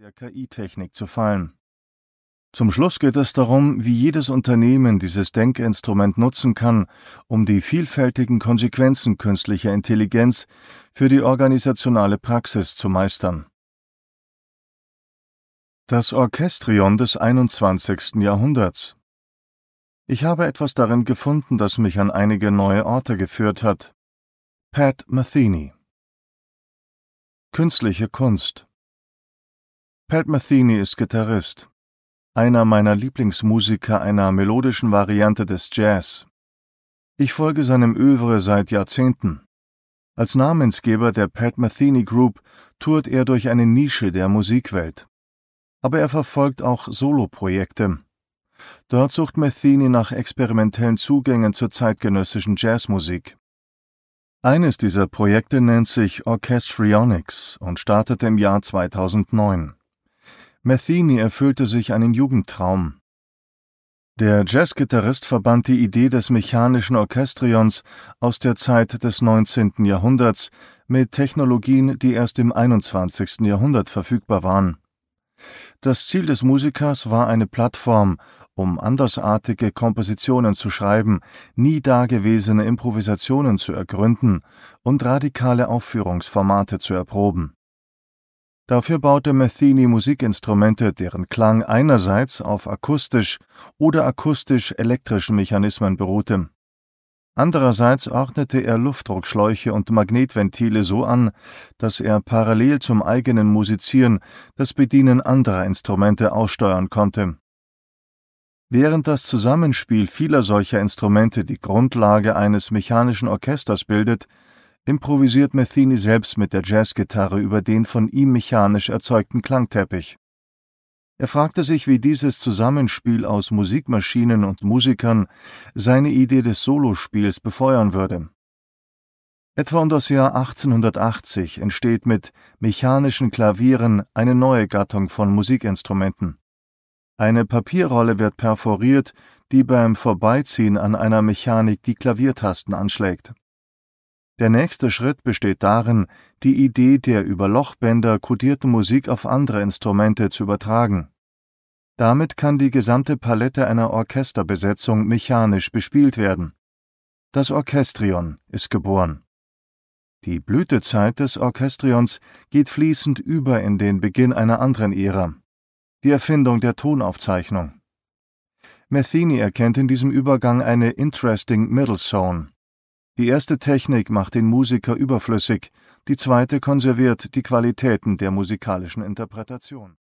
der KI-Technik zu fallen. Zum Schluss geht es darum, wie jedes Unternehmen dieses Denkinstrument nutzen kann, um die vielfältigen Konsequenzen künstlicher Intelligenz für die organisationale Praxis zu meistern. Das Orchestrion des 21. Jahrhunderts. Ich habe etwas darin gefunden, das mich an einige neue Orte geführt hat. Pat Metheny. Künstliche Kunst. Pat Metheny ist Gitarrist, einer meiner Lieblingsmusiker einer melodischen Variante des Jazz. Ich folge seinem Œuvre seit Jahrzehnten. Als Namensgeber der Pat Metheny Group tourt er durch eine Nische der Musikwelt. Aber er verfolgt auch Soloprojekte. Dort sucht Metheny nach experimentellen Zugängen zur zeitgenössischen Jazzmusik. Eines dieser Projekte nennt sich Orchestrionics und startete im Jahr 2009. Metheny erfüllte sich einen Jugendtraum. Der Jazzgitarrist verband die Idee des mechanischen Orchestrions aus der Zeit des 19. Jahrhunderts mit Technologien, die erst im 21. Jahrhundert verfügbar waren. Das Ziel des Musikers war eine Plattform, um andersartige Kompositionen zu schreiben, nie dagewesene Improvisationen zu ergründen und radikale Aufführungsformate zu erproben. Dafür baute Metheny Musikinstrumente, deren Klang einerseits auf akustisch- oder akustisch-elektrischen Mechanismen beruhte. Andererseits ordnete er Luftdruckschläuche und Magnetventile so an, dass er parallel zum eigenen Musizieren das Bedienen anderer Instrumente aussteuern konnte. Während das Zusammenspiel vieler solcher Instrumente die Grundlage eines mechanischen Orchesters bildet, improvisiert Metheny selbst mit der Jazzgitarre über den von ihm mechanisch erzeugten Klangteppich. Er fragte sich, wie dieses Zusammenspiel aus Musikmaschinen und Musikern seine Idee des Solospiels befeuern würde. Etwa um das Jahr 1880 entsteht mit mechanischen Klavieren eine neue Gattung von Musikinstrumenten. Eine Papierrolle wird perforiert, die beim Vorbeiziehen an einer Mechanik die Klaviertasten anschlägt. Der nächste Schritt besteht darin, die Idee der über Lochbänder kodierten Musik auf andere Instrumente zu übertragen. Damit kann die gesamte Palette einer Orchesterbesetzung mechanisch bespielt werden. Das Orchestrion ist geboren. Die Blütezeit des Orchestrions geht fließend über in den Beginn einer anderen Ära, die Erfindung der Tonaufzeichnung. Metheny erkennt in diesem Übergang eine interesting middle zone. Die erste Technik macht den Musiker überflüssig, die zweite konserviert die Qualitäten der musikalischen Interpretation.